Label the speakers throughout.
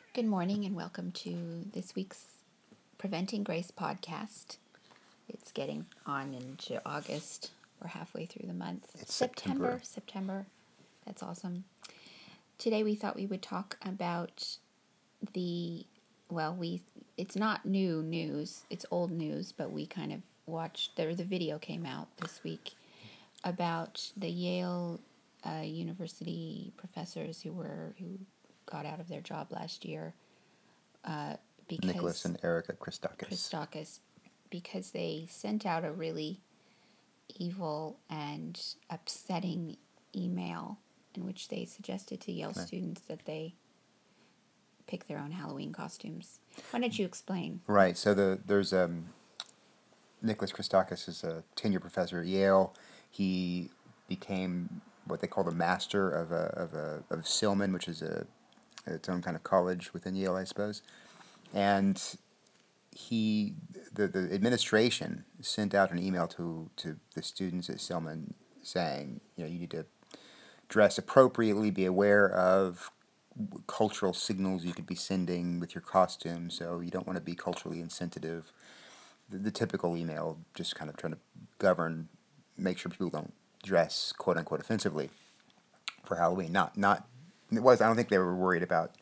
Speaker 1: Good morning and welcome to this week's Preventing Grace podcast. It's getting on into August. We're halfway through the month.
Speaker 2: It's September.
Speaker 1: September. That's awesome. Today we thought we would talk about it's not new news, it's old news, but we kind of watched, the video came out this week about the Yale University professors who got out of their job last year because
Speaker 2: Nicholas and Erica Christakis.
Speaker 1: Because they sent out a really evil and upsetting email in which they suggested to Yale students that they pick their own Halloween costumes. Why don't you explain?
Speaker 2: Right. So there's Nicholas Christakis is a tenure professor at Yale. He became what they call the master of Silman, which is its own kind of college within Yale, I suppose. And the administration sent out an email to the students at Silman saying, you need to dress appropriately, be aware of cultural signals you could be sending with your costume, so you don't want to be culturally insensitive. The typical email, just kind of trying to make sure people don't dress quote unquote offensively for Halloween. I don't think they were worried about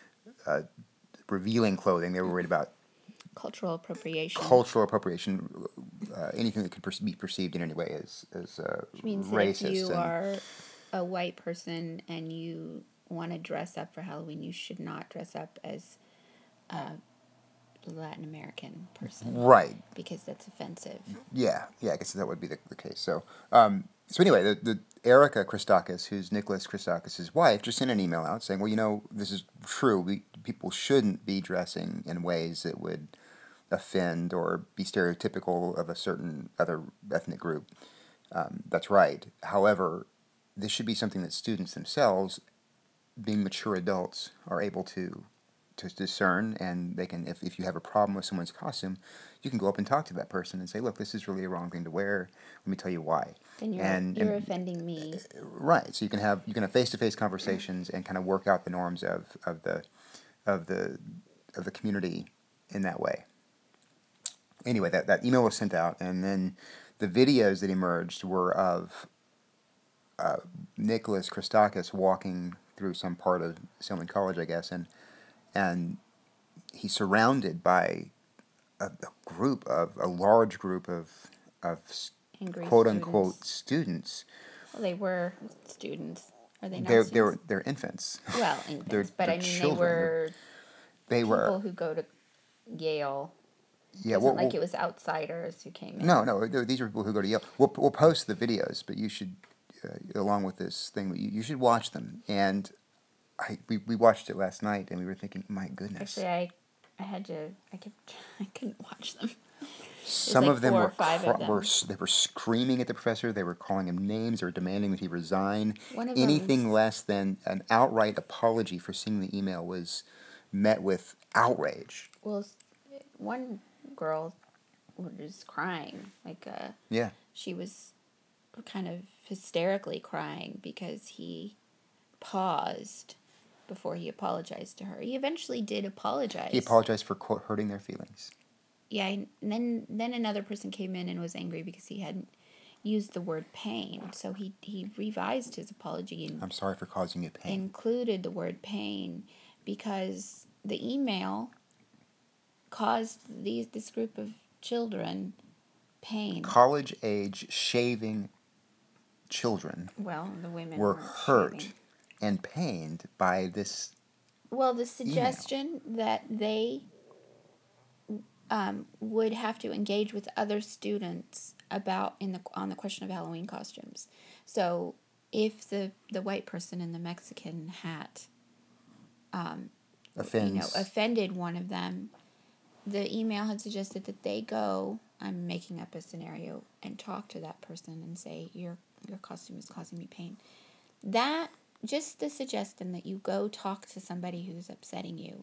Speaker 2: revealing clothing. They were worried about
Speaker 1: Cultural appropriation.
Speaker 2: Anything that could be perceived in any way as
Speaker 1: Which means
Speaker 2: racist.
Speaker 1: That if you are a white person and you want to dress up for Halloween, you should not dress up as a Latin American person.
Speaker 2: Right.
Speaker 1: Because that's offensive.
Speaker 2: Yeah, I guess that would be the case. So anyway, the Erica Christakis, who's Nicholas Christakis' wife, just sent an email out saying, well, this is true. People shouldn't be dressing in ways that would offend or be stereotypical of a certain other ethnic group. That's right. However, this should be something that students themselves, being mature adults, are able to discern, and they can, if you have a problem with someone's costume, you can go up and talk to that person and say, look, this is really a wrong thing to wear. Let me tell you why.
Speaker 1: Then you're offending me.
Speaker 2: Right. So you can have face-to-face conversations and kind of work out the norms of the community in that way. Anyway, that email was sent out, and then the videos that emerged were of Nicholas Christakis walking through some part of Silman College, I guess, and he's surrounded by a large group of
Speaker 1: Angry
Speaker 2: quote unquote students.
Speaker 1: Well, they were students. Are they not
Speaker 2: students? They're infants.
Speaker 1: Well, infants, but
Speaker 2: they're children.
Speaker 1: They were people who go to Yale. Yeah, it wasn't it was outsiders who came in.
Speaker 2: No, these are people who go to Yale. We'll post the videos, but you should, along with this thing, you should watch them. And we watched it last night, and we were thinking, my goodness.
Speaker 1: Actually, I couldn't watch them.
Speaker 2: Some of them were screaming at the professor. They were calling him names. They were demanding that he resign. Anything less than an outright apology for seeing the email was met with outrage.
Speaker 1: Well, one girl was crying. She was kind of hysterically crying because he paused before he apologized to her. He eventually did apologize.
Speaker 2: He apologized for, quote, hurting their feelings.
Speaker 1: Yeah, and then another person came in and was angry because he hadn't used the word pain. So he revised his apology. And
Speaker 2: I'm sorry for causing you pain.
Speaker 1: Included the word pain because the email caused this group of children pain.
Speaker 2: College-age shaving children.
Speaker 1: Well, the women
Speaker 2: were hurt shaving. And pained by this.
Speaker 1: Well, the suggestion that they would have to engage with other students on the question of Halloween costumes. So, if the white person in the Mexican hat offended one of them, the email had suggested that they go. I'm making up a scenario and talk to that person and say your costume is causing me pain. That just the suggestion that you go talk to somebody who's upsetting you.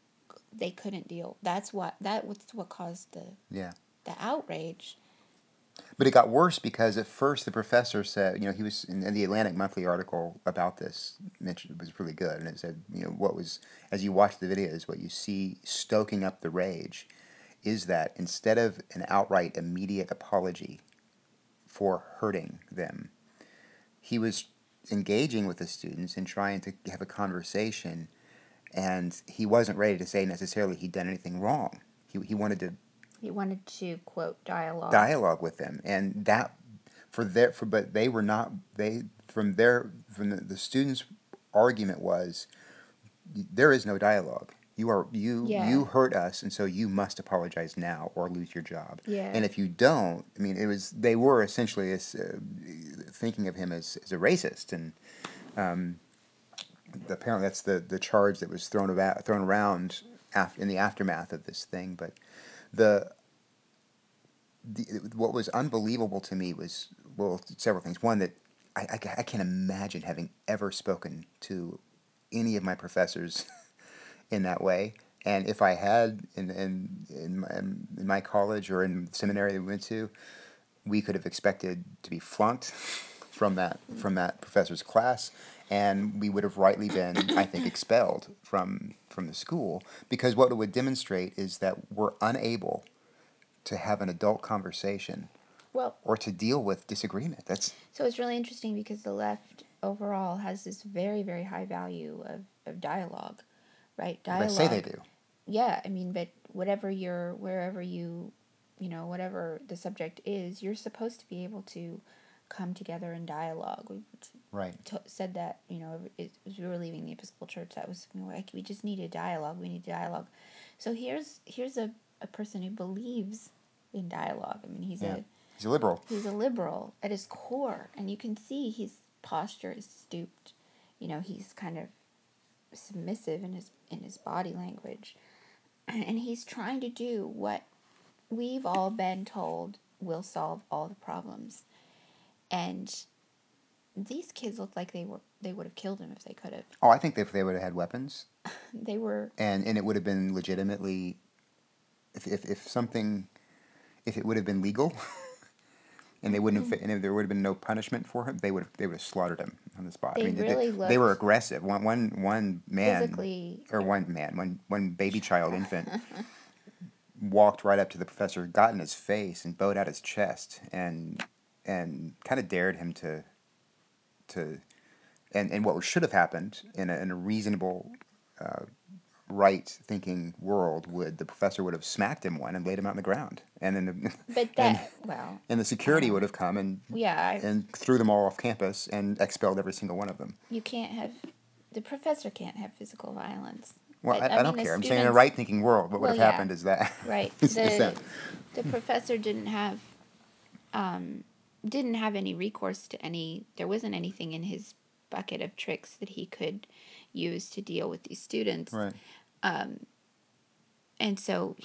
Speaker 1: They couldn't deal. That was what caused the outrage.
Speaker 2: But it got worse because at first the professor said, he was in the Atlantic Monthly article about this mentioned it was really good, and it said, what was as you watch the videos, what you see stoking up the rage is that instead of an outright immediate apology for hurting them, he was engaging with the students and trying to have a conversation, and he wasn't ready to say necessarily he'd done anything wrong. He wanted to
Speaker 1: He wanted to quote dialogue.
Speaker 2: dialogue with them, and that but they were not they from the students' argument was there is no dialogue.
Speaker 1: Yeah.
Speaker 2: You hurt us, and so you must apologize now or lose your job.
Speaker 1: Yeah.
Speaker 2: And if you don't, I mean, they were essentially thinking of him as a racist, and apparently that's the charge that was thrown around in the aftermath of this thing. But the what was unbelievable to me was, well, several things. One, that I can't imagine having ever spoken to any of my professors in that way. And if I had in my college or in the seminary that we went to, we could have expected to be flunked from that professor's class, and we would have rightly been, I think, expelled from the school, because what it would demonstrate is that we're unable to have an adult conversation
Speaker 1: Well,
Speaker 2: or to deal with disagreement.
Speaker 1: so it's really interesting because the left overall has this very, very high value of dialogue, right?
Speaker 2: They say they
Speaker 1: Dialogue.
Speaker 2: do.
Speaker 1: Yeah, I mean, but wherever whatever the subject is, you're supposed to be able to come together in dialogue. We
Speaker 2: Right.
Speaker 1: said that, as we were leaving the Episcopal Church, that was like, we just need a dialogue. We need dialogue. So here's a person who believes in dialogue. I mean,
Speaker 2: Yeah. He's a liberal.
Speaker 1: he's a liberal at his core, and you can see his posture is stooped. He's kind of submissive in his body language, and he's trying to do what we've all been told will solve all the problems. And these kids looked like they would have killed him if they could have.
Speaker 2: Oh, I think if they would have had weapons,
Speaker 1: They were.
Speaker 2: and it would have been legitimately, if something, if it would have been legal, and they wouldn't have, and if there would have been no punishment for him, they would have slaughtered him on the spot.
Speaker 1: They really
Speaker 2: they were
Speaker 1: looked
Speaker 2: aggressive. One man,
Speaker 1: physically.
Speaker 2: or one baby child infant walked right up to the professor, got in his face, and bowed out his chest, and kind of dared him to and what should have happened in a reasonable, right thinking world, would the professor would have smacked him one and laid him out on the ground, and then
Speaker 1: But
Speaker 2: and
Speaker 1: well,
Speaker 2: and the security would have come and
Speaker 1: yeah,
Speaker 2: threw them all off campus and expelled every single one of them.
Speaker 1: you can't have. The professor can't have physical violence.
Speaker 2: Well,
Speaker 1: But
Speaker 2: I
Speaker 1: mean,
Speaker 2: don't
Speaker 1: the
Speaker 2: care. I'm saying in a
Speaker 1: students.
Speaker 2: right thinking world, what would
Speaker 1: Well,
Speaker 2: have
Speaker 1: yeah,
Speaker 2: happened is that
Speaker 1: right.
Speaker 2: is that
Speaker 1: The professor didn't have any recourse to any. There wasn't anything in his bucket of tricks that he could use to deal with these students.
Speaker 2: right.
Speaker 1: And so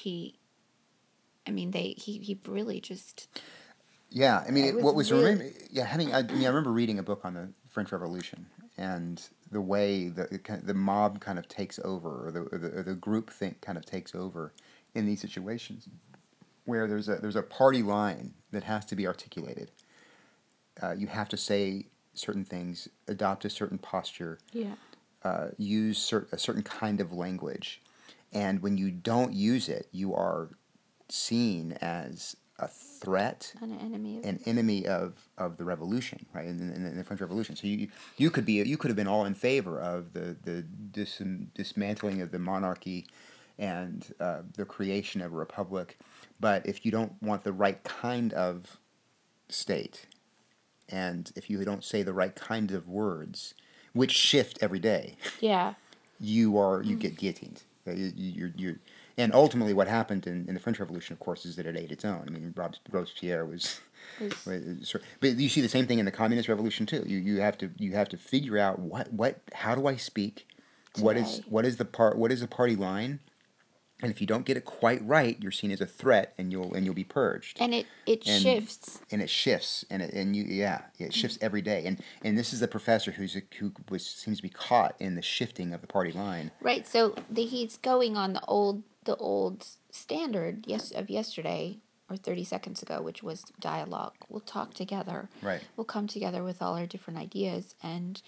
Speaker 1: he really just.
Speaker 2: Yeah, I mean,
Speaker 1: It was
Speaker 2: what was
Speaker 1: really.
Speaker 2: yeah, I remember reading a book on the French Revolution and the way the mob kind of takes over, or the group think kind of takes over in these situations, where there's a party line that has to be articulated. You have to say certain things, adopt a certain posture,
Speaker 1: Yeah.
Speaker 2: use a certain kind of language, and when you don't use it, you are seen as a threat,
Speaker 1: An enemy.
Speaker 2: an enemy of the revolution, right? In the French Revolution. So you could have been all in favor of the dismantling of the monarchy and the creation of a republic, but if you don't want the right kind of state, and if you don't say the right kind of words, which shift every day,
Speaker 1: Yeah.
Speaker 2: you get guillotined. And ultimately, what happened in the French Revolution, of course, is that it ate its own. I mean, Robespierre was, but you see the same thing in the Communist Revolution too. You have to figure out how do I speak,
Speaker 1: Today.
Speaker 2: what is the party line, and if you don't get it quite right, you're seen as a threat, and you'll be purged.
Speaker 1: And it
Speaker 2: And
Speaker 1: shifts.
Speaker 2: and it shifts, it shifts every day. And this is a professor who seems to be caught in the shifting of the party line.
Speaker 1: Right. So he's going on the old standard of yesterday, or 30 seconds ago, which was dialogue. We'll talk together.
Speaker 2: Right.
Speaker 1: We'll come together with all our different ideas, and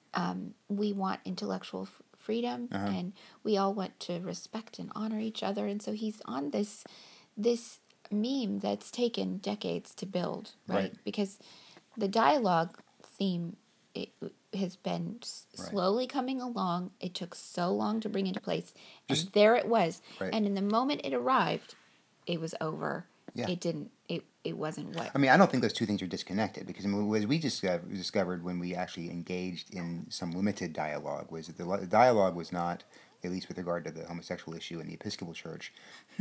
Speaker 1: we want intellectual freedom,
Speaker 2: Uh-huh.
Speaker 1: and we all want to respect and honor each other. And so he's on this meme that's taken decades to build, right? Because the dialogue theme, it has been slowly coming along. It took so long to bring into place, and there it was.
Speaker 2: Right.
Speaker 1: And in the moment it arrived, it was over.
Speaker 2: Yeah.
Speaker 1: It didn't. It wasn't what.
Speaker 2: I mean, I don't think those two things are disconnected, because as we discovered when we actually engaged in some limited dialogue, was that the dialogue was not, at least with regard to the homosexual issue in the Episcopal Church,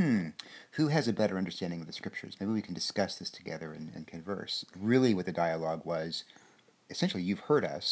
Speaker 2: who has a better understanding of the Scriptures? Maybe we can discuss this together and converse. Really, what the dialogue was, essentially, you've heard us,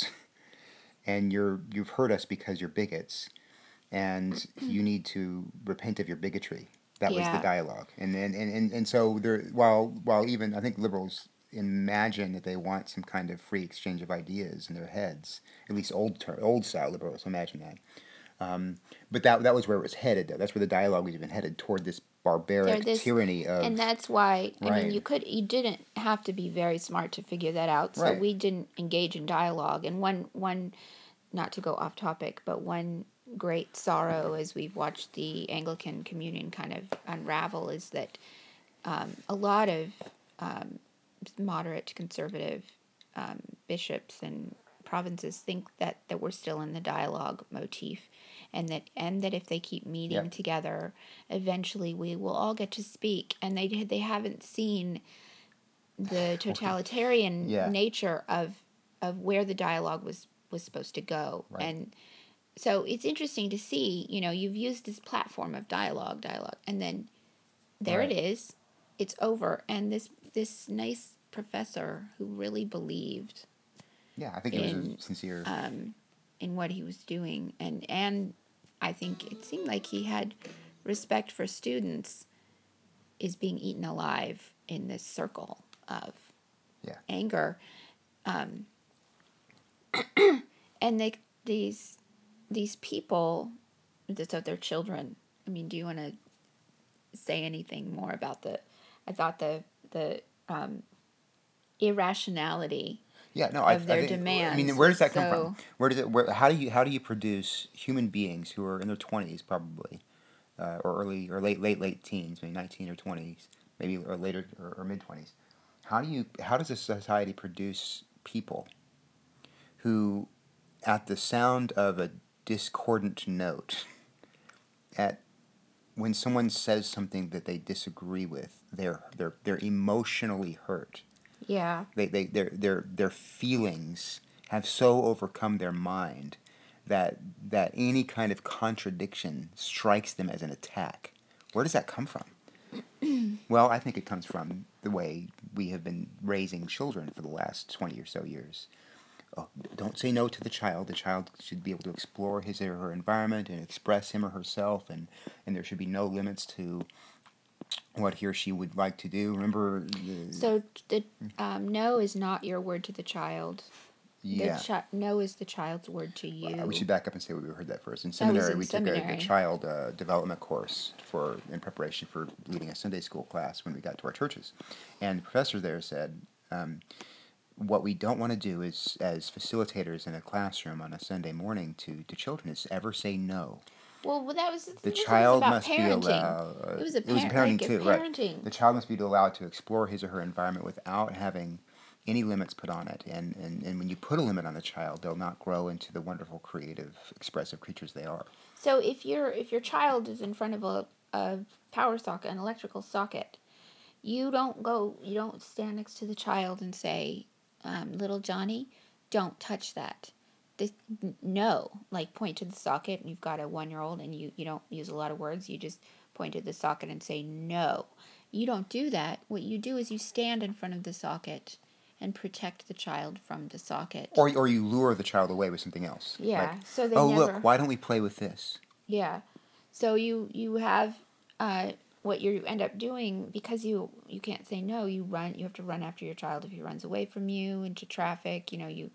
Speaker 2: and you've heard us because you're bigots, and you need to repent of your bigotry. That was the dialogue, and so there. While even I think liberals imagine that they want some kind of free exchange of ideas in their heads, at least old style liberals imagine that. But that was where it was headed. Though. That's where the dialogue was even headed, toward this barbaric tyranny of.
Speaker 1: And that's why I
Speaker 2: Right.
Speaker 1: mean you didn't have to be very smart to figure that out. So
Speaker 2: Right.
Speaker 1: we didn't engage in dialogue. And one not to go off topic, but one great sorrow as we've watched the Anglican Communion kind of unravel is that a lot of moderate to conservative bishops and provinces think that we're still in the dialogue motif, and that if they keep meeting together, eventually we will all get to speak. And they haven't seen the totalitarian nature of where the dialogue was supposed to go.
Speaker 2: Right.
Speaker 1: And so it's interesting to see, you've used this platform of dialogue, and then there it is, it's over. And this nice professor who really believed
Speaker 2: I think it was a sincere
Speaker 1: in what he was doing, and I think it seemed like he had respect for students, is being eaten alive in this circle of anger. And these people, so they're children. I mean, do you want to say anything more about I thought the irrationality of their demands.
Speaker 2: I mean, where does that come from? How do you produce human beings who are in their 20s probably, or early or late teens, maybe 19 or 20s, maybe or later or mid 20s? How does a society produce people who, at the sound of a discordant note, when someone says something that they disagree with, they're emotionally hurt.
Speaker 1: Yeah.
Speaker 2: Their feelings have so overcome their mind that any kind of contradiction strikes them as an attack. Where does that come from? Well, I think it comes from the way we have been raising children for the last 20 or so years. Oh, don't say no to the child. The child should be able to explore his or her environment and express him or herself, and there should be no limits to what he or she would like to do. Remember?
Speaker 1: So the no is not your word to the child.
Speaker 2: Yeah.
Speaker 1: No is the child's word to you.
Speaker 2: We should back up and say we heard that first. In seminary, we took a child development course in preparation for leading a Sunday school class when we got to our churches. And the professor there said, what we don't want to do is, as facilitators in a classroom on a Sunday morning to children, is ever say no.
Speaker 1: Well, that was
Speaker 2: the child must
Speaker 1: parenting.
Speaker 2: be allowed.
Speaker 1: It was parenting
Speaker 2: like too,
Speaker 1: parenting.
Speaker 2: Right? The child must be allowed to explore his or her environment without having any limits put on it. And when you put a limit on a child, they'll not grow into the wonderful, creative, expressive creatures they are.
Speaker 1: So if your child is in front of a power socket, an electrical socket, you don't stand next to the child and say, little Johnny, don't touch that. No, like point to the socket. You've got a 1-year-old and you don't use a lot of words. You just point to the socket and say no. You don't do that. What you do is you stand in front of the socket and protect the child from the socket.
Speaker 2: Or you lure the child away with something else.
Speaker 1: Yeah.
Speaker 2: Like,
Speaker 1: so they
Speaker 2: look, why don't we play with this?
Speaker 1: Yeah. So you have what you end up doing, because you can't say no. You have to run after your child if he runs away from you into traffic.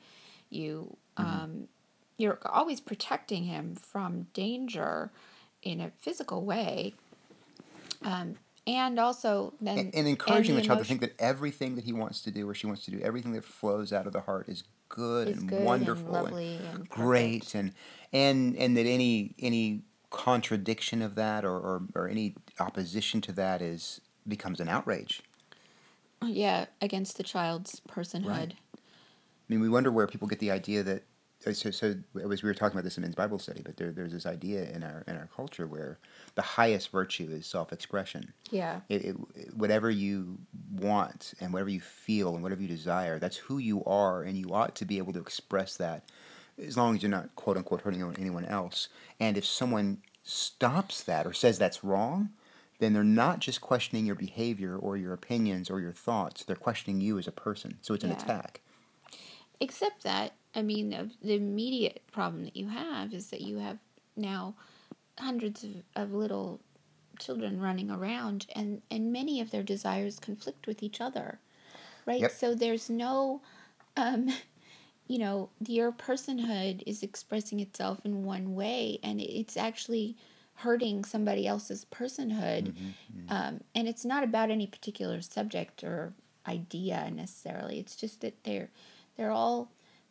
Speaker 1: You're always protecting him from danger in a physical way. And also then
Speaker 2: And
Speaker 1: and
Speaker 2: encouraging
Speaker 1: the
Speaker 2: the child to
Speaker 1: emotion
Speaker 2: think that everything that he wants to do or she wants to do, everything that flows out of the heart is good
Speaker 1: is
Speaker 2: and
Speaker 1: good and
Speaker 2: wonderful and
Speaker 1: lovely and
Speaker 2: great,
Speaker 1: perfect.
Speaker 2: and that any contradiction of that or any opposition to that is becomes an outrage.
Speaker 1: Yeah, against the child's
Speaker 2: Right.
Speaker 1: personhood.
Speaker 2: I mean, we wonder where people get the idea that. So as we were talking about this in men's Bible study, but there's this idea in our culture where the highest virtue is self-expression.
Speaker 1: Yeah.
Speaker 2: Whatever you want and whatever you feel and whatever you desire, that's who you are, and you ought to be able to express that as long as you're not quote unquote hurting anyone else. And if someone stops that or says that's wrong, then they're not just questioning your behavior or your opinions or your thoughts, they're questioning you as a person. So it's an
Speaker 1: Yeah.
Speaker 2: attack.
Speaker 1: Except that, I mean, the immediate problem that you have is that you have now hundreds of little children running around, and many of their desires conflict with each other, right?
Speaker 2: Yep.
Speaker 1: So there's no, um, your personhood is expressing itself in one way, and it's actually hurting somebody else's personhood.
Speaker 2: Mm-hmm.
Speaker 1: And it's not about any particular subject or idea necessarily. It's just that they're all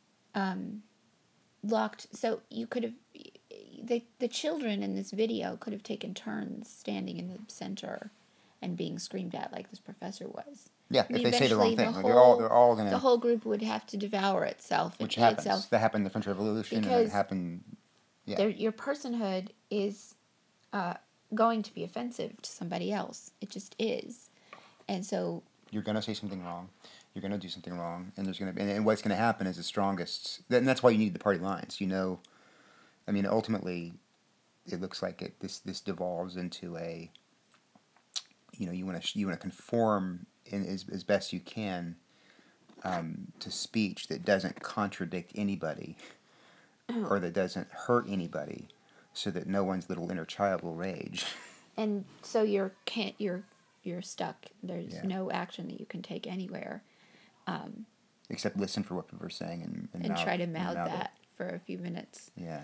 Speaker 1: locked. So you could have the children in this video could have taken turns standing in the center and being screamed at like this professor was.
Speaker 2: Yeah,
Speaker 1: I
Speaker 2: if
Speaker 1: mean,
Speaker 2: they say the wrong
Speaker 1: eventually
Speaker 2: thing, they're all
Speaker 1: the
Speaker 2: gonna,
Speaker 1: whole group would have to devour itself and
Speaker 2: which
Speaker 1: eat
Speaker 2: happens.
Speaker 1: itself
Speaker 2: That happened in the French Revolution, and it
Speaker 1: because
Speaker 2: happened. Yeah,
Speaker 1: your personhood is uh, going to be offensive to somebody else. It just is, and so
Speaker 2: you're gonna say something wrong, you're gonna do something wrong, and there's gonna be, and what's gonna happen is the strongest. And that's why you need the party lines. I mean, ultimately, it looks like this devolves into a, you want to conform as best you can to speech that doesn't contradict anybody or that doesn't hurt anybody, so that no one's little inner child will rage.
Speaker 1: and so you're stuck. There's
Speaker 2: Yeah.
Speaker 1: no action that you can take anywhere,
Speaker 2: Except listen for what people are saying and
Speaker 1: and try to
Speaker 2: mouth
Speaker 1: mouth
Speaker 2: it.
Speaker 1: that for a few minutes.
Speaker 2: Yeah.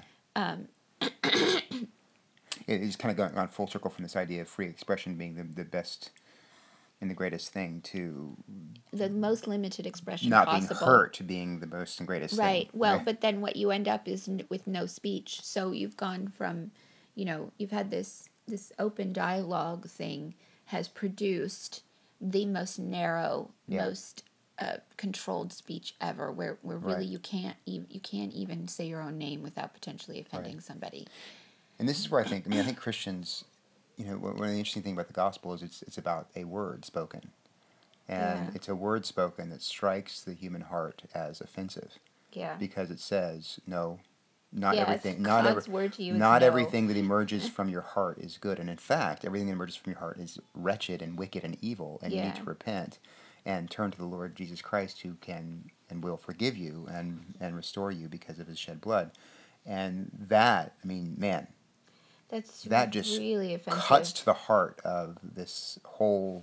Speaker 2: It's kind of gone full circle from this idea of free expression being the best and the greatest thing to
Speaker 1: The most limited expression
Speaker 2: not being
Speaker 1: possible.
Speaker 2: hurt being the most and greatest thing.
Speaker 1: Right. Well,
Speaker 2: Right.
Speaker 1: but then what you end up is with no speech. So you've gone from, you've had this open dialogue thing has produced the most narrow,
Speaker 2: Yeah.
Speaker 1: most controlled speech ever, where really
Speaker 2: Right.
Speaker 1: you can't even say your own name without potentially
Speaker 2: Right.
Speaker 1: offending somebody.
Speaker 2: And this is where I think Christians, one of the interesting thing about the gospel is it's about a word spoken. And
Speaker 1: Yeah.
Speaker 2: it's a word spoken that strikes the human heart as offensive
Speaker 1: Yeah.
Speaker 2: because it says, no, not
Speaker 1: Yeah, it's
Speaker 2: everything,
Speaker 1: God's word to you is
Speaker 2: not
Speaker 1: no.
Speaker 2: everything that emerges from your heart is good. And in fact, everything that emerges from your heart is wretched and wicked and evil, and you need
Speaker 1: Yeah.
Speaker 2: to repent and turn to the Lord Jesus Christ, who can and will forgive you and restore you because of his shed blood. And that, I mean, man,
Speaker 1: That's
Speaker 2: that just
Speaker 1: really
Speaker 2: cuts
Speaker 1: offensive.
Speaker 2: to the heart of this whole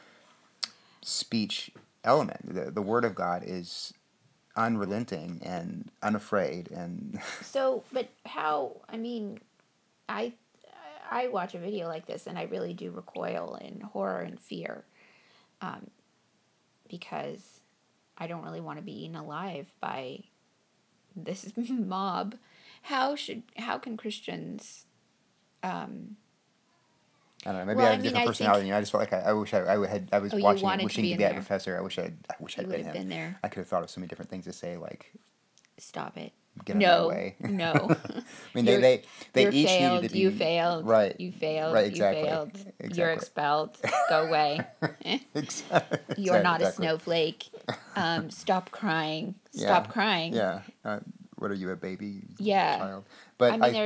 Speaker 2: speech element. The Word of God is unrelenting and unafraid, and
Speaker 1: So, but how, I mean, I I watch a video like this and I really do recoil in horror and fear, um, because I don't really want to be eaten alive by this mob. How can Christians? Um,
Speaker 2: I don't know. Maybe
Speaker 1: well,
Speaker 2: I
Speaker 1: I
Speaker 2: have a
Speaker 1: mean,
Speaker 2: different
Speaker 1: I
Speaker 2: personality.
Speaker 1: think
Speaker 2: I just felt like I wish I was
Speaker 1: you
Speaker 2: watching it,
Speaker 1: wanted to
Speaker 2: wishing
Speaker 1: be
Speaker 2: to
Speaker 1: in
Speaker 2: be that
Speaker 1: there.
Speaker 2: professor. I wish
Speaker 1: You
Speaker 2: I'd
Speaker 1: would
Speaker 2: been
Speaker 1: have
Speaker 2: him.
Speaker 1: been there.
Speaker 2: I could have thought of so many different things to say, like
Speaker 1: Stop it.
Speaker 2: get out of my
Speaker 1: No,
Speaker 2: way.
Speaker 1: no.
Speaker 2: I mean,
Speaker 1: you're
Speaker 2: they
Speaker 1: you're
Speaker 2: each needed to
Speaker 1: failed. You
Speaker 2: be
Speaker 1: failed.
Speaker 2: right,
Speaker 1: You failed.
Speaker 2: right,
Speaker 1: You
Speaker 2: exactly,
Speaker 1: failed. You're
Speaker 2: exactly,
Speaker 1: expelled. Go away. You're not a
Speaker 2: exactly.
Speaker 1: snowflake. Stop crying.
Speaker 2: Yeah,
Speaker 1: Stop crying.
Speaker 2: yeah. What are you, a baby
Speaker 1: Yeah.
Speaker 2: child?
Speaker 1: I
Speaker 2: But
Speaker 1: mean,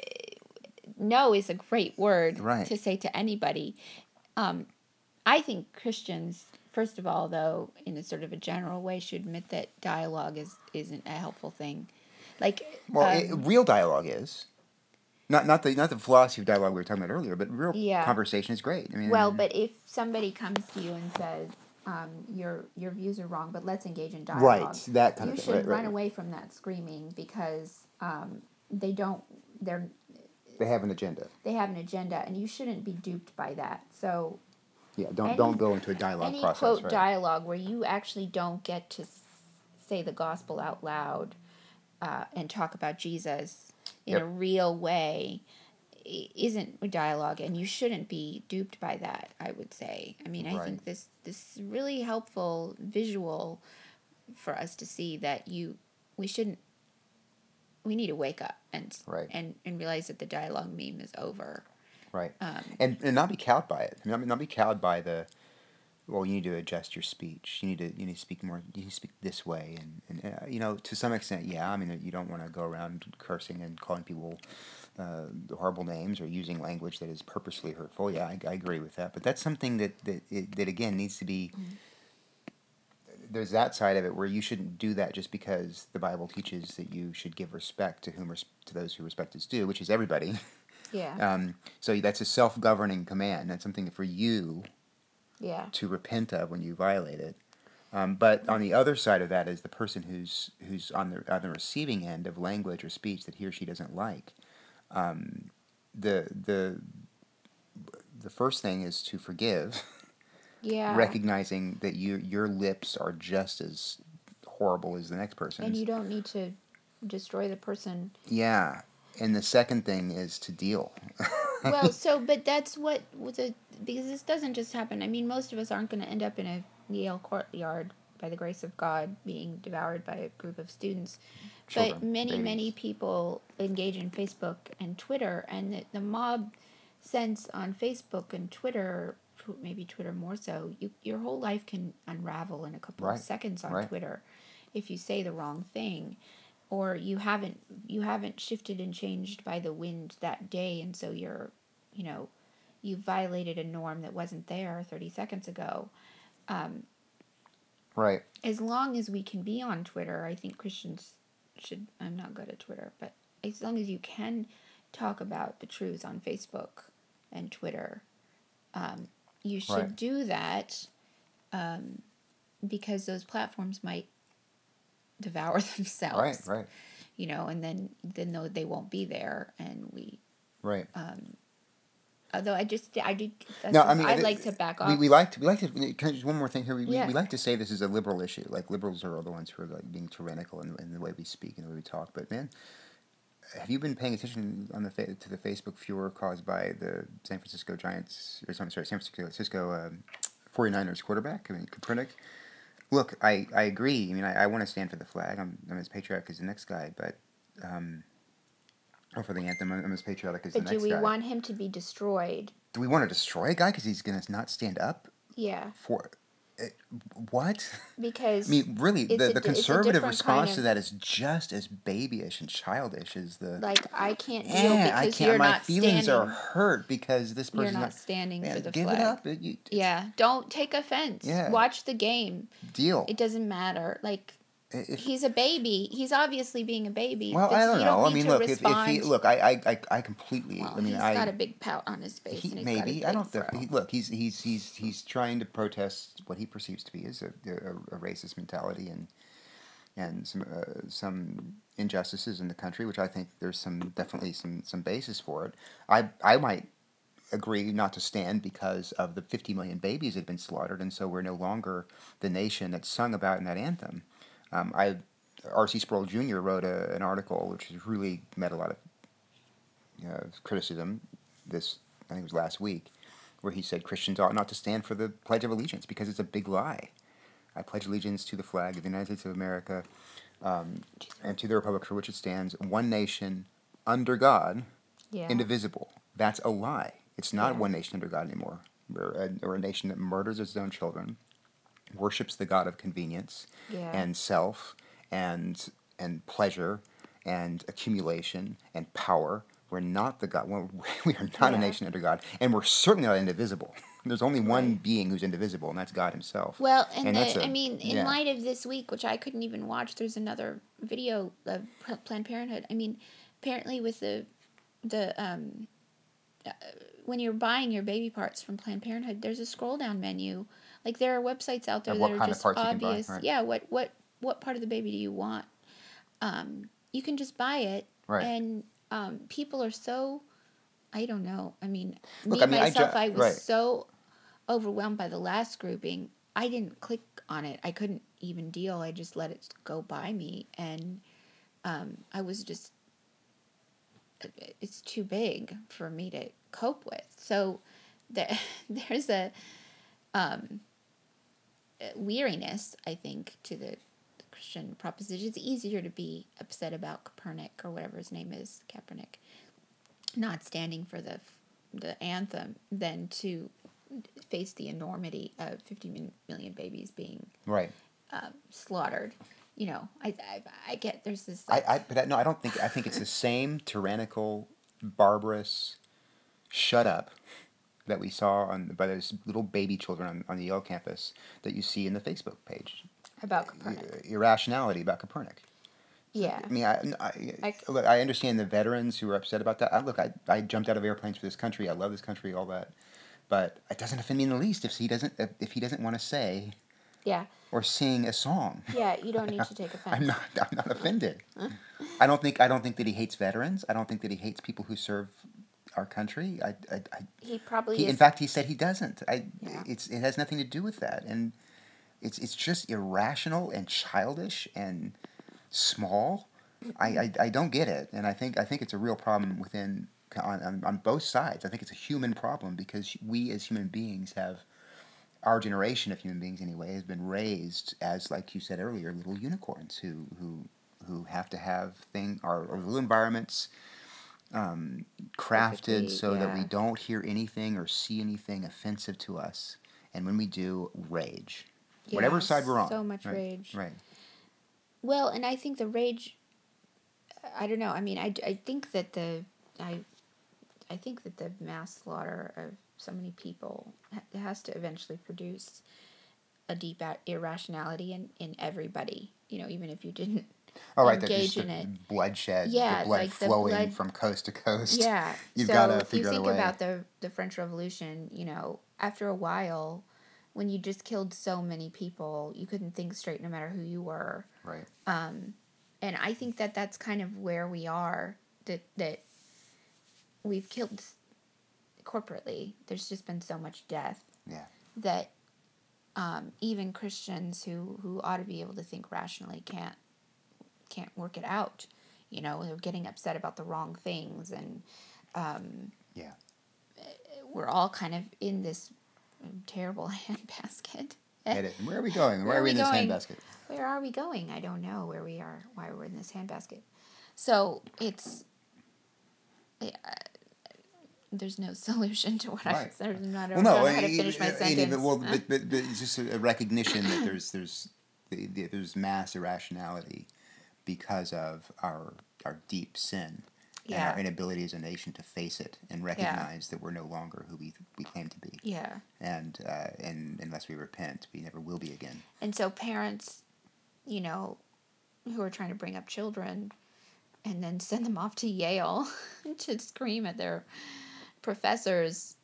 Speaker 1: no is a great word
Speaker 2: right.
Speaker 1: to say to anybody. I think Christians, first of all, though, in a sort of a general way, should admit that dialogue isn't a helpful thing. Like,
Speaker 2: Well, real dialogue is not the philosophy of dialogue we were talking about earlier, but real
Speaker 1: yeah.
Speaker 2: conversation is great. I
Speaker 1: Well,
Speaker 2: mean,
Speaker 1: but if somebody comes to you and says, your views are wrong, but let's engage in
Speaker 2: right,
Speaker 1: dialogue,
Speaker 2: that kind
Speaker 1: you
Speaker 2: of thing. Right,
Speaker 1: should run
Speaker 2: right.
Speaker 1: away from that screaming because they don't. They're
Speaker 2: They have an agenda.
Speaker 1: they have an agenda, and you shouldn't be duped by that. So,
Speaker 2: Yeah, don't
Speaker 1: Any
Speaker 2: go into a dialogue
Speaker 1: any
Speaker 2: process,
Speaker 1: quote
Speaker 2: right?
Speaker 1: dialogue where you actually don't get to say the gospel out loud and talk about Jesus in a
Speaker 2: Yep.
Speaker 1: real way isn't a dialogue, and you shouldn't be duped by that. I would say. I mean, I
Speaker 2: Right.
Speaker 1: think this is really helpful visual for us to see that we shouldn't we need to wake up
Speaker 2: Right.
Speaker 1: and realize that the dialogue meme is over.
Speaker 2: Right.
Speaker 1: Um,
Speaker 2: And not be cowed by it. Not be cowed by the, well, you need to adjust your speech. You need to speak more. You need to speak this way, and you know, to some extent, yeah. I mean, you don't want to go around cursing and calling people horrible names or using language that is purposely hurtful. Yeah, I agree with that. But that's something that again needs to be. There's that side of it where you shouldn't do that just because the Bible teaches that you should give respect to to those who respect is due, which is everybody.
Speaker 1: yeah,
Speaker 2: So that's a self-governing command. That's something for you
Speaker 1: yeah,
Speaker 2: to repent of when you violate it. But on the other side of that is the person who's on the receiving end of language or speech that he or she doesn't like. The the the first thing is to forgive,
Speaker 1: yeah.
Speaker 2: recognizing that your lips are just as horrible as the next
Speaker 1: And
Speaker 2: person's.
Speaker 1: you don't need to destroy the person.
Speaker 2: Yeah, and the second thing is to deal.
Speaker 1: Well, so but that's what was a because this doesn't just happen. I mean, most of us aren't going to end up in a Yale courtyard by the grace of God being devoured by a group of students. But
Speaker 2: Children,
Speaker 1: many
Speaker 2: babies.
Speaker 1: people engage in Facebook and Twitter, and the mob sense on Facebook and Twitter, maybe Twitter more so, your whole life can unravel in a couple of
Speaker 2: Right,
Speaker 1: seconds on
Speaker 2: right.
Speaker 1: Twitter if you say the wrong thing, or you haven't shifted and changed by the wind that day, and so you know you violated a norm that wasn't there 30 seconds ago.
Speaker 2: Right.
Speaker 1: As long as we can be on Twitter, I think Christians should. I'm not good at Twitter, but as long as you can talk about the truth on Facebook and Twitter, you
Speaker 2: Right.
Speaker 1: should do that because those platforms might devour
Speaker 2: Right.
Speaker 1: themselves,
Speaker 2: Right.
Speaker 1: and then they won't be there, and we.
Speaker 2: Right.
Speaker 1: Although I do. That's
Speaker 2: No, I
Speaker 1: just
Speaker 2: mean,
Speaker 1: I like to back off.
Speaker 2: we like to. Can I just one more thing here?
Speaker 1: Yeah.
Speaker 2: We like to say this is a liberal issue. Like liberals are the ones who are like being tyrannical in the way we speak and the way we talk. But man, have you been paying attention on to the Facebook furor caused by the San Francisco Giants? Or I'm sorry, San Francisco 49ers quarterback? I mean, Kaepernick. Look, I agree. I mean, I want to stand for the flag. I'm as patriotic as the next guy, but or for the anthem, I'm as patriotic as the
Speaker 1: But do
Speaker 2: next
Speaker 1: we
Speaker 2: guy.
Speaker 1: want him to be destroyed?
Speaker 2: Do we want to destroy a guy because he's going to not stand up
Speaker 1: Yeah,
Speaker 2: for what? I
Speaker 1: because
Speaker 2: mean, really, the
Speaker 1: it's a
Speaker 2: conservative
Speaker 1: different kind
Speaker 2: response to
Speaker 1: of,
Speaker 2: that is just as babyish and childish as the,
Speaker 1: like, I can't deal
Speaker 2: I
Speaker 1: because
Speaker 2: can't.
Speaker 1: you're
Speaker 2: My
Speaker 1: not
Speaker 2: feelings are
Speaker 1: standing.
Speaker 2: hurt because this
Speaker 1: You're
Speaker 2: person's
Speaker 1: not
Speaker 2: not.
Speaker 1: standing for
Speaker 2: Man,
Speaker 1: the
Speaker 2: give it
Speaker 1: flag.
Speaker 2: up.
Speaker 1: Yeah, don't take offense.
Speaker 2: Yeah,
Speaker 1: Watch the game.
Speaker 2: deal.
Speaker 1: It doesn't matter. Like,
Speaker 2: If
Speaker 1: he's a baby. He's obviously being a baby.
Speaker 2: well, I don't
Speaker 1: You don't
Speaker 2: know. I
Speaker 1: need
Speaker 2: mean,
Speaker 1: to
Speaker 2: look, if he
Speaker 1: respond.
Speaker 2: look, I completely.
Speaker 1: Well,
Speaker 2: I mean,
Speaker 1: he's got a big pout on his face
Speaker 2: he
Speaker 1: and he's got his
Speaker 2: maybe I
Speaker 1: big
Speaker 2: don't.
Speaker 1: fro.
Speaker 2: Look, he's trying to protest what he perceives to be as a racist mentality and some injustices in the country, which I think there's definitely some basis for it. I might agree not to stand because of the 50 million babies that have been slaughtered, and so we're no longer the nation that's sung about in that anthem. I R.C. Sproul Jr. wrote an article which has really met a lot of criticism. This I think it was last week, where he said Christians ought not to stand for the Pledge of Allegiance because it's a big lie. I pledge allegiance to the flag of the United States of America and to the republic for which it stands, one nation, under God,
Speaker 1: Yeah,
Speaker 2: indivisible. That's a lie. It's not
Speaker 1: yeah,
Speaker 2: one nation under God anymore. We're a nation that murders its own children, worships the God of convenience
Speaker 1: yeah,
Speaker 2: and self and pleasure and accumulation and power. We're not the God. We are not a
Speaker 1: yeah.
Speaker 2: nation under God, and we're certainly not indivisible. There's only one
Speaker 1: Right.
Speaker 2: being who's indivisible, and that's God Himself.
Speaker 1: Well,
Speaker 2: And that's
Speaker 1: I
Speaker 2: a
Speaker 1: mean, in
Speaker 2: yeah.
Speaker 1: light of this week, which I couldn't even watch, there's another video of Planned Parenthood. I mean, apparently with the when you're buying your baby parts from Planned Parenthood, there's a scroll down menu. Like, there are websites out there
Speaker 2: Of
Speaker 1: that
Speaker 2: what
Speaker 1: are
Speaker 2: kind of
Speaker 1: just
Speaker 2: parts you can buy,
Speaker 1: obvious.
Speaker 2: right?
Speaker 1: Yeah, what part of the baby do you want? You can just buy it,
Speaker 2: Right.
Speaker 1: and people are so, I don't know. I mean,
Speaker 2: Look,
Speaker 1: me
Speaker 2: I mean,
Speaker 1: myself, I was
Speaker 2: right.
Speaker 1: so overwhelmed by the last grouping, I didn't click on it. I couldn't even deal. I just let it go by me, and I was just, it's too big for me to cope with. So there, there's a weariness, I think, to the Christian proposition. It's easier to be upset about Copernic or whatever his name is, Kaepernick, not standing for the anthem than to face the enormity of 50 million babies being
Speaker 2: Right.
Speaker 1: slaughtered. You know, I get there's this like,
Speaker 2: No, I don't think. I think it's the same tyrannical, barbarous, shut up that we saw by those little baby children on the Yale campus that you see in the Facebook page.
Speaker 1: about Copernic.
Speaker 2: Irrationality about Copernic.
Speaker 1: Yeah.
Speaker 2: I mean, look, I understand the veterans who are upset about that. I jumped out of airplanes for this country. I love this country, all that. But it doesn't offend me in the least if he doesn't want to say
Speaker 1: Yeah.
Speaker 2: or sing a song.
Speaker 1: Yeah, you don't need to take offense.
Speaker 2: I'm not offended. I don't think that he hates veterans. I don't think that he hates people who serve our country.
Speaker 1: He probably is.
Speaker 2: In fact, he said he doesn't.
Speaker 1: Yeah.
Speaker 2: It has nothing to do with that, and it's just irrational and childish and small. I don't get it, and I think it's a real problem on both sides. I think it's a human problem because we as human beings have, our generation of human beings anyway, has been raised as, like you said earlier, little unicorns who have to have our little environments crafted so that we don't hear anything or see anything offensive to us, and when we do, rage.
Speaker 1: Yeah,
Speaker 2: Whatever side we're on.
Speaker 1: so much
Speaker 2: right?
Speaker 1: rage.
Speaker 2: Right.
Speaker 1: Well, and I think the rage, I don't know. I mean, I think that I think that the mass slaughter of so many people has to eventually produce a deep irrationality in everybody. You know, even if you didn't engage in it.
Speaker 2: Bloodshed,
Speaker 1: Yeah,
Speaker 2: the blood
Speaker 1: like
Speaker 2: flowing
Speaker 1: the blood
Speaker 2: from coast to coast.
Speaker 1: Yeah.
Speaker 2: You've
Speaker 1: So
Speaker 2: got to
Speaker 1: if you
Speaker 2: figure out a
Speaker 1: think
Speaker 2: way.
Speaker 1: about the French Revolution, you know, after a while, when you just killed so many people, you couldn't think straight no matter who you were.
Speaker 2: Right.
Speaker 1: And I think that that's kind of where we are, that we've killed corporately. There's just been so much death.
Speaker 2: Yeah.
Speaker 1: That even Christians who ought to be able to think rationally can't work it out. You know, they're getting upset about the wrong things, and
Speaker 2: Yeah.
Speaker 1: we're all kind of in this terrible handbasket.
Speaker 2: Where are we going? Why are we in this handbasket?
Speaker 1: Where are we going? I don't know where we are, why we're in this handbasket. So it's, there's no solution to what I said. I'm not, I don't know how to finish my sentence.
Speaker 2: But it's just a recognition that there's mass irrationality because of our deep sin and our inability as a nation to face it and recognize that we're no longer who we claim to be.
Speaker 1: Yeah.
Speaker 2: And unless we repent, we never will be again.
Speaker 1: And so parents, you know, who are trying to bring up children and then send them off to Yale to scream at their professors,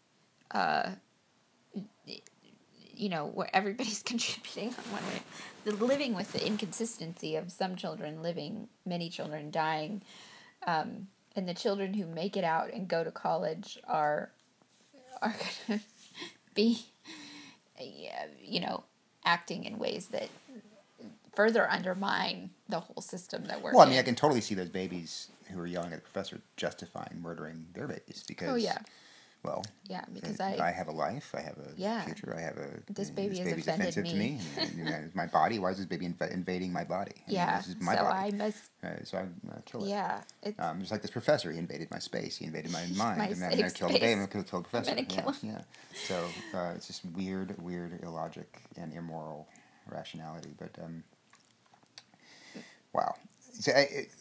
Speaker 1: you know, where everybody's contributing on one way. Living with the inconsistency of some children living, many children dying, and the children who make it out and go to college are going to be, you know, acting in ways that further undermine the whole system that we're in.
Speaker 2: Well, I mean, I can totally see those babies who are yelling at the professor justifying murdering their babies because, well,
Speaker 1: because
Speaker 2: I have a life, I have a future, I have
Speaker 1: this baby has
Speaker 2: baby's
Speaker 1: offended
Speaker 2: offensive to me. And my body. Why is this baby invading my body? This is my body.
Speaker 1: I must.
Speaker 2: So I'm gonna kill it.
Speaker 1: Yeah,
Speaker 2: just like this professor, he invaded my space. He invaded my mind.
Speaker 1: My
Speaker 2: I'm gonna kill the baby. I'm gonna kill the professor.
Speaker 1: I'm gonna kill him.
Speaker 2: Yeah. So it's just weird illogic and immoral rationality. But wow. So,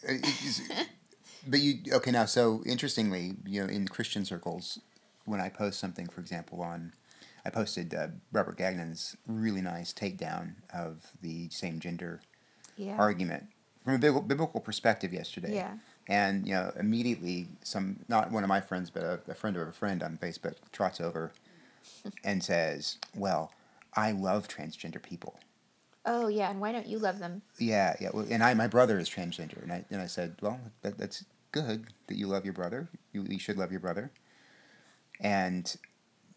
Speaker 2: but you okay now? So interestingly, you know, in Christian circles, when I post something, for example, I posted Robert Gagnon's really nice takedown of the same gender argument from a biblical perspective yesterday.
Speaker 1: Yeah.
Speaker 2: And you know, immediately not one of my friends, but a friend of a friend on Facebook trots over and says, "Well, I love transgender people."
Speaker 1: Oh yeah, and why don't you love them?
Speaker 2: Yeah. Well, and my brother is transgender, and I said, well, that's good that you love your brother. You should love your brother. And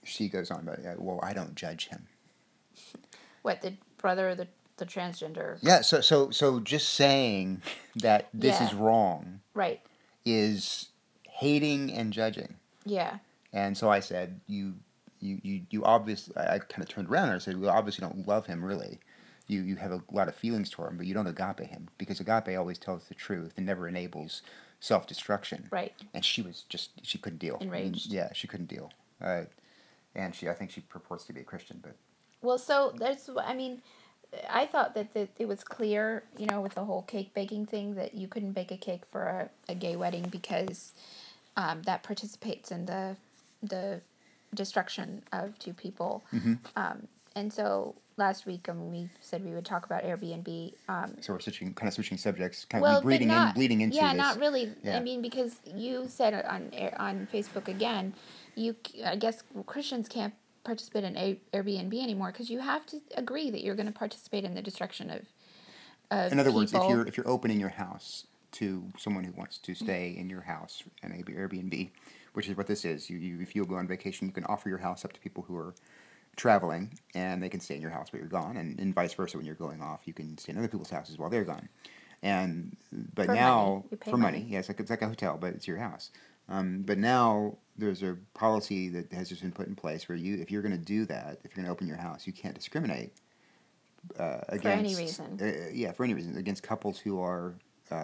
Speaker 2: she goes on, but well, I don't judge him.
Speaker 1: What, the brother of the transgender?
Speaker 2: Yeah, so just saying that this is
Speaker 1: Yeah.
Speaker 2: wrong
Speaker 1: Right.
Speaker 2: is hating and judging.
Speaker 1: Yeah.
Speaker 2: And so I said, you obviously, I kind of turned around and I said, well, obviously don't love him really. You have a lot of feelings toward him, but you don't agape him because agape always tells the truth and never enables self-destruction.
Speaker 1: Right.
Speaker 2: And she was just, she couldn't deal.
Speaker 1: Enraged.
Speaker 2: Yeah, she couldn't deal. And I think she purports to be a Christian, but
Speaker 1: Well, so I mean, I thought that it was clear, with the whole cake baking thing, that you couldn't bake a cake for a gay wedding because that participates in the destruction of two people.
Speaker 2: mm-hmm.
Speaker 1: And so last week, we said we would talk about Airbnb.
Speaker 2: So we're switching subjects, kind
Speaker 1: Well,
Speaker 2: of
Speaker 1: but not,
Speaker 2: bleeding into
Speaker 1: yeah,
Speaker 2: this.
Speaker 1: not really.
Speaker 2: Yeah.
Speaker 1: I mean, because you said on Facebook again, I guess Christians can't participate in Airbnb anymore because you have to agree that you're going to participate in the destruction of
Speaker 2: In other words,
Speaker 1: people.
Speaker 2: if you're opening your house to someone who wants to stay in your house in Airbnb, which is what this is, if you go on vacation, you can offer your house up to people who are traveling, and they can stay in your house while you're gone, and vice versa. When you're going off, you can stay in other people's houses while they're gone. But
Speaker 1: For
Speaker 2: now
Speaker 1: money. You pay
Speaker 2: for money,
Speaker 1: money.
Speaker 2: yeah, it's like a hotel, but it's your house. But now there's a policy that has just been put in place where if you're going to do that, if you're going to open your house, you can't discriminate against
Speaker 1: For any reason.
Speaker 2: For any reason against couples who are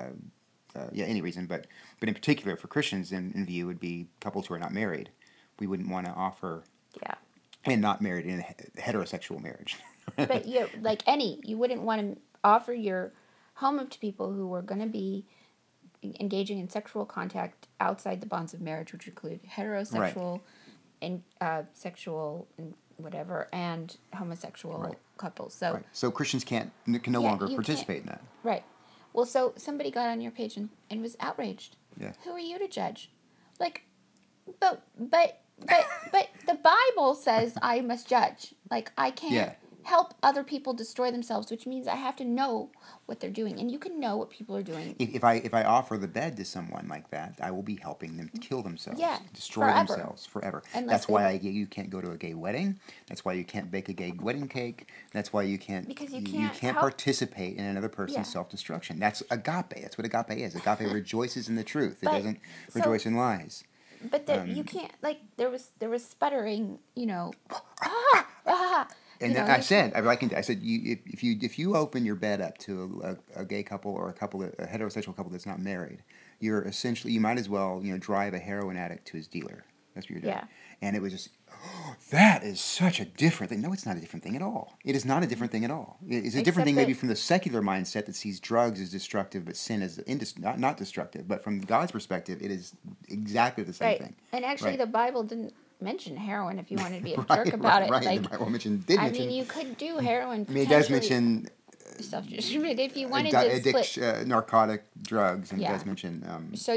Speaker 2: any reason, but in particular for Christians in view would be couples who are not married. We wouldn't want to offer and not married in a heterosexual marriage.
Speaker 1: But you wouldn't want to offer your home up to people who were going to be engaging in sexual contact outside the bonds of marriage, which include heterosexual and sexual and whatever, and homosexual couples. So
Speaker 2: so Christians can no longer participate in that.
Speaker 1: Right. Well, so somebody got on your page and was outraged.
Speaker 2: Yeah.
Speaker 1: Who are you to judge? Like, but the Bible says I must judge. Like, I can't help other people destroy themselves, which means I have to know what they're doing, and you can know what people are doing.
Speaker 2: If I offer the bed to someone like that, I will be helping them kill themselves, destroy themselves forever. That's why you can't go to a gay wedding. That's why you can't bake a gay wedding cake. That's why you can't you can't participate in another person's self-destruction. That's agape. That's what agape is. Agape rejoices in the truth. It doesn't rejoice in lies.
Speaker 1: But you can't, like, there was sputtering,
Speaker 2: And then I said, if you open your bed up to a gay couple or a heterosexual couple that's not married, you might as well drive a heroin addict to his dealer. That's what you're doing.
Speaker 1: Yeah.
Speaker 2: And it was just, that is such a different thing. No, it's not a different thing at all. It is not a different thing at all. It's a different thing maybe from the secular mindset that sees drugs as destructive, but sin as not destructive. But from God's perspective, it is exactly the same thing.
Speaker 1: And actually, the Bible didn't mention heroin if you wanted to be a jerk about it.
Speaker 2: Right, the Bible did mention.
Speaker 1: You could do heroin.
Speaker 2: I mean, it does mention
Speaker 1: self-distribute if you wanted to split
Speaker 2: narcotic drugs, and it does mention.
Speaker 1: So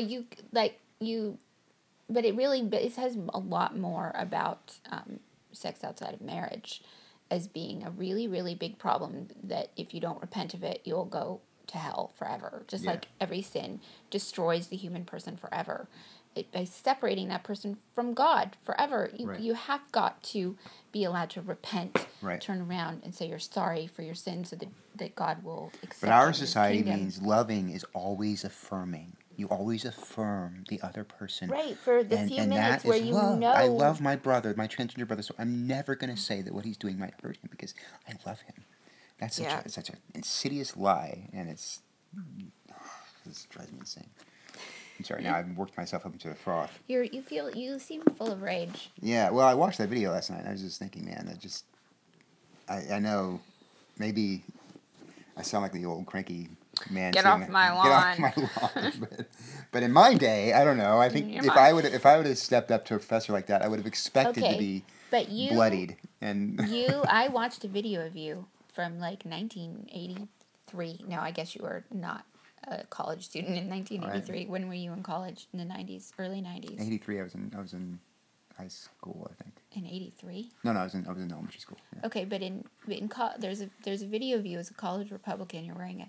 Speaker 1: but it says a lot more about sex outside of marriage as being a really, really big problem that if you don't repent of it, you'll go to hell forever. Just like every sin destroys the human person forever. By separating that person from God forever, you have got to be allowed to repent, turn around, and say you're sorry for your sins, so that God will accept.
Speaker 2: But our society means loving is always affirming. You always affirm the other person.
Speaker 1: Right, for the few minutes where you
Speaker 2: love.
Speaker 1: know.
Speaker 2: I love my brother, my transgender brother, so I'm never going to say that what he's doing might hurt him because I love him. That's such an insidious lie, and this drives me insane. I'm sorry, now I've worked myself up into a froth.
Speaker 1: You seem full of rage.
Speaker 2: Yeah, well, I watched that video last night, and I was just thinking, man, I know, maybe I sound like the old cranky man.
Speaker 1: Get off my lawn.
Speaker 2: Get off my lawn. But in my day, I don't know. I think if I would have stepped up to a professor like that, I would have expected to be bloodied. And
Speaker 1: I watched a video of you from like 1983. No, I guess you were not a college student in 1983. Right. When were you in college? In the 90s, early 90s.
Speaker 2: 83. I was in high school, I think.
Speaker 1: In 83?
Speaker 2: No, I was in elementary school. Yeah.
Speaker 1: Okay, but there's a video of you as a college Republican. You're wearing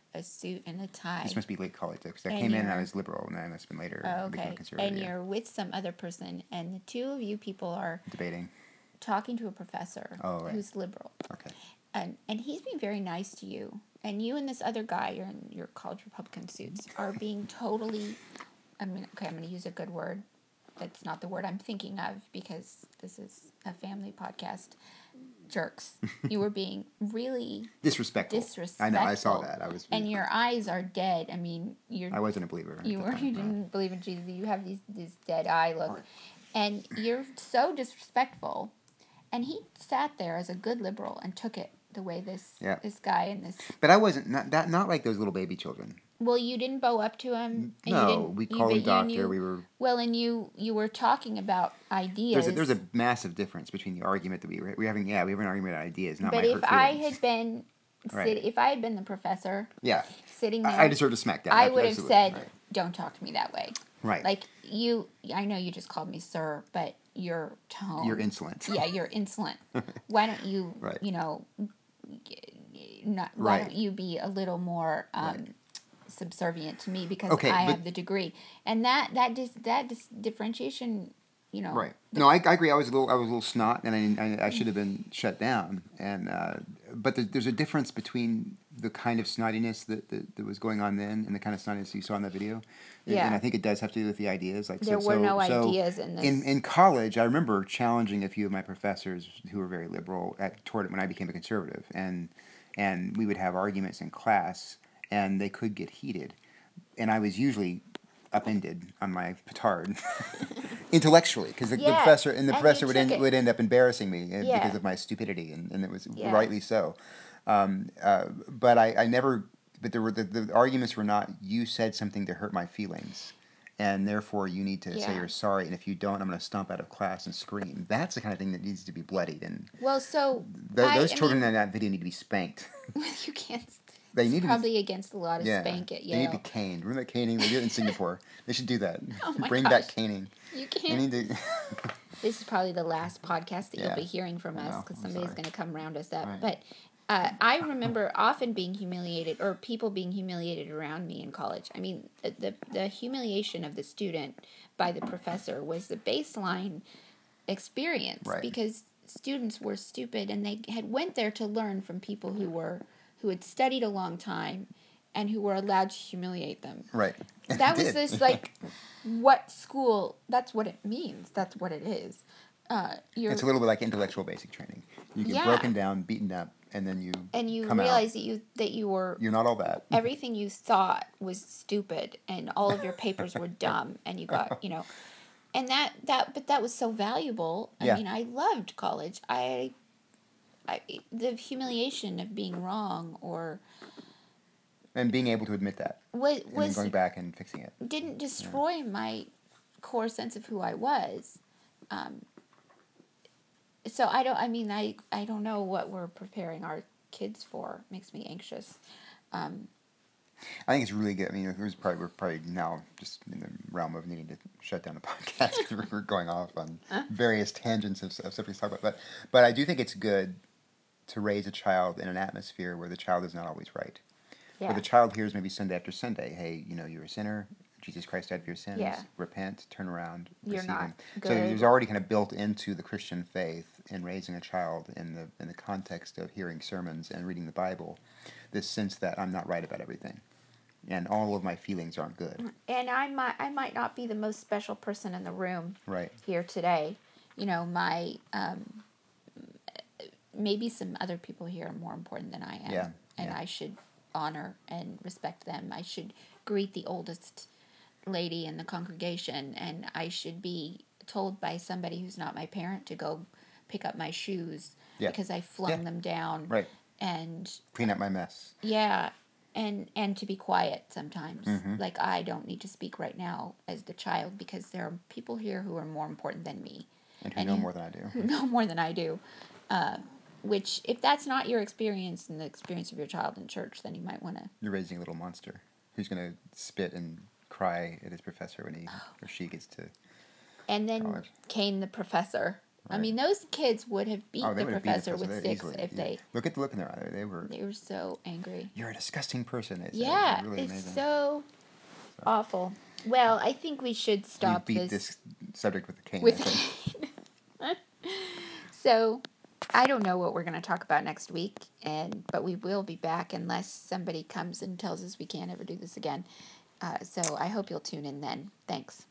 Speaker 1: a suit and a tie.
Speaker 2: This must be late college, because I
Speaker 1: And
Speaker 2: came in and I
Speaker 1: you're-
Speaker 2: was liberal, and then I must have been later
Speaker 1: Oh,
Speaker 2: became
Speaker 1: okay.
Speaker 2: conservative.
Speaker 1: And
Speaker 2: Yeah.
Speaker 1: you're with some other person, and the two of you people are
Speaker 2: Debating.
Speaker 1: talking to a professor
Speaker 2: Oh, right.
Speaker 1: who's liberal.
Speaker 2: Okay.
Speaker 1: And he's being very nice to you. And you and this other guy, you're in your college Republican suits, are being totally, I'm going to use a good word. That's not the word I'm thinking of because this is a family podcast. Jerks. You were being really
Speaker 2: Disrespectful. I know. I saw that.
Speaker 1: and your eyes are dead. I mean,
Speaker 2: I wasn't a believer.
Speaker 1: You didn't believe in Jesus. You have this dead eye look, and you're so disrespectful. And he sat there as a good liberal and took it the way this guy and this.
Speaker 2: But I wasn't not like those little baby children.
Speaker 1: Well, you didn't bow up to him. And
Speaker 2: no, we called him doctor. We were
Speaker 1: and you were talking about ideas.
Speaker 2: There's a massive difference between the argument that we were having. Yeah, we have an argument about ideas, not
Speaker 1: but
Speaker 2: my
Speaker 1: if
Speaker 2: hurt
Speaker 1: I
Speaker 2: feelings.
Speaker 1: had been if I had been the professor, sitting there,
Speaker 2: I deserved a smackdown.
Speaker 1: I would have said, "Don't talk to me that way."
Speaker 2: Right.
Speaker 1: Like I know you just called me sir, but your tone.
Speaker 2: You're insolent.
Speaker 1: Yeah, you're insolent. Why don't you, why don't you be a little more subservient to me because I have the degree, and that differentiation,
Speaker 2: Right. No, I agree. I was a little snot, and I should have been shut down. And but there's a difference between the kind of snottiness that was going on then and the kind of snottiness you saw in that video.
Speaker 1: Yeah.
Speaker 2: And I think it does have to do with the ideas. Like
Speaker 1: there were no ideas in this.
Speaker 2: In college, I remember challenging a few of my professors who were very liberal toward it when I became a conservative, and we would have arguments in class, and they could get heated, and I was usually upended on my petard intellectually because the professor would end up embarrassing me because of my stupidity, and it was rightly so. But I never. But there were the arguments were not you said something to hurt my feelings, and therefore you need to say you're sorry, and if you don't, I'm going to stomp out of class and scream. That's the kind of thing that needs to be bloodied, and those children in that video need to be spanked.
Speaker 1: You can't.
Speaker 2: It's
Speaker 1: probably against the law to spank it. Yeah,
Speaker 2: they need to be caned. Remember that caning? They do it in Singapore. They should do that.
Speaker 1: Oh my
Speaker 2: Bring
Speaker 1: gosh.
Speaker 2: back caning.
Speaker 1: You can't. This is probably the last podcast that you'll be hearing from us because somebody's going to come round us up. Right. But I remember often being humiliated or people being humiliated around me in college. I mean, the humiliation of the student by the professor was the baseline experience because students were stupid and they had went there to learn from people who had studied a long time and who were allowed to humiliate them.
Speaker 2: Right.
Speaker 1: That was this, like, what school, that's what it means. That's what it is.
Speaker 2: It's a little bit like intellectual basic training. You get broken down, beaten up, and then you come
Speaker 1: realize
Speaker 2: out.
Speaker 1: that you were...
Speaker 2: You're not all that.
Speaker 1: Everything you thought was stupid, and all of your papers were dumb, and you got, And but that was so valuable. I mean, I loved college. The humiliation of being wrong
Speaker 2: and being able to admit that and then going back and fixing it
Speaker 1: didn't destroy my core sense of who I was. So I don't know what we're preparing our kids for. It makes me anxious.
Speaker 2: I think it's really good. I mean, we're probably now just in the realm of needing to shut down the podcast because we're going off on various tangents of stuff we talk about. But I do think it's good to raise a child in an atmosphere where the child is not always right. Yeah. Where the child hears maybe Sunday after Sunday, hey, you're a sinner. Jesus Christ died for your sins. Yeah. Repent, turn around, receive Him. So there's already kind of built into the Christian faith in raising a child in the context of hearing sermons and reading the Bible, this sense that I'm not right about everything, and all of my feelings aren't good.
Speaker 1: And I might not be the most special person in the room here today. My maybe some other people here are more important than I am, and I should honor and respect them. I should greet the oldest lady in the congregation, and I should be told by somebody who's not my parent to go pick up my shoes because I flung them down.
Speaker 2: Right.
Speaker 1: And
Speaker 2: clean up my mess.
Speaker 1: Yeah. And to be quiet sometimes. Mm-hmm. Like, I don't need to speak right now as the child because there are people here who are more important than me.
Speaker 2: And who know more than I do.
Speaker 1: Who know more than I do. Which, if that's not your experience and the experience of your child in church, then you might want to...
Speaker 2: You're raising a little monster who's going to spit and cry at his professor when he or she gets to
Speaker 1: And then
Speaker 2: college.
Speaker 1: came the professor I
Speaker 2: Right.
Speaker 1: mean, those kids would have
Speaker 2: Oh,
Speaker 1: beat
Speaker 2: they
Speaker 1: the
Speaker 2: would have beat the
Speaker 1: professor
Speaker 2: professor.
Speaker 1: with
Speaker 2: They
Speaker 1: sticks
Speaker 2: easily.
Speaker 1: if
Speaker 2: Yeah.
Speaker 1: they
Speaker 2: Look at the look in their eye.
Speaker 1: they were so angry.
Speaker 2: You're a disgusting person. They said. It was
Speaker 1: Yeah,
Speaker 2: really
Speaker 1: it's
Speaker 2: amazing.
Speaker 1: so
Speaker 2: So
Speaker 1: awful. Well, I think we should
Speaker 2: we
Speaker 1: stop
Speaker 2: beat
Speaker 1: this
Speaker 2: this subject with a cane. I
Speaker 1: with.
Speaker 2: think.
Speaker 1: So, I don't know what we're going to talk about next week, but we will be back unless somebody comes and tells us we can't ever do this again. So I hope you'll tune in then. Thanks.